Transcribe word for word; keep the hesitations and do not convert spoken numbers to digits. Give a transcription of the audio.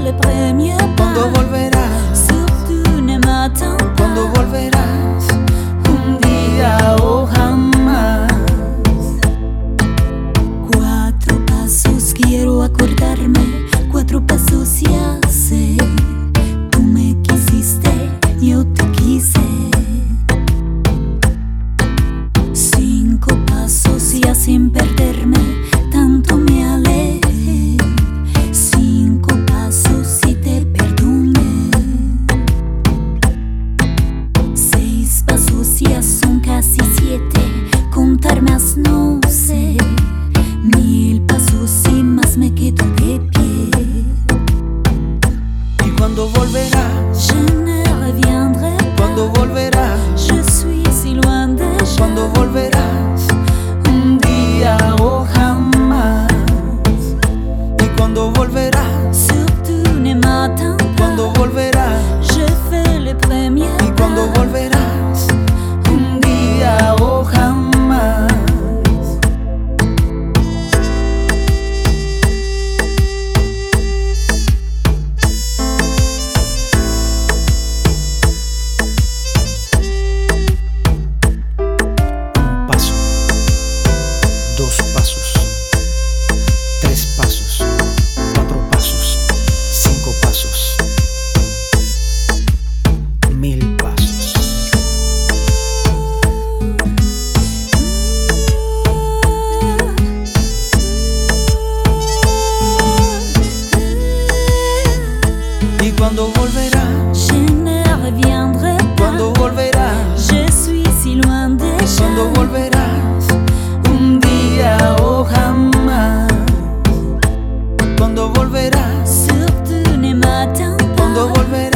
le premier pas. Cuando volverás, Surtout ne m'attends pas. cuando volverás, un día o jamás. Cuatro pasos quiero acordarme, cuatro pasos ya sé. Tú me quisiste, yo te quise. Cinco pasos ya sin perderme, tanto me alejé. Cinco pasos y te perdoné. Seis pasos ya son casi siete, contar más no sé. Mil pasos y más me quedo de pie. Y cuando volverás, Je ne reviendrai pas. cuando volverás, Je suis si loin déjà. cuando volverás, un día o jamás. Y cuando volverás, Surtout ne m'attends pas. cuando volverás, Je fais le premier y cuando pas. volverás, un día o jamás. Un paso, dos pasos, tres pasos, cuatro pasos, cinco pasos, mil pasos. Y cuando volverás, Je ne reviendrai pas. cuando volverás, Je suis si loin déjà. cuando volverás, un día o jamás. Cuando volverás, Surtout ne m'attends pas. cuando volverás.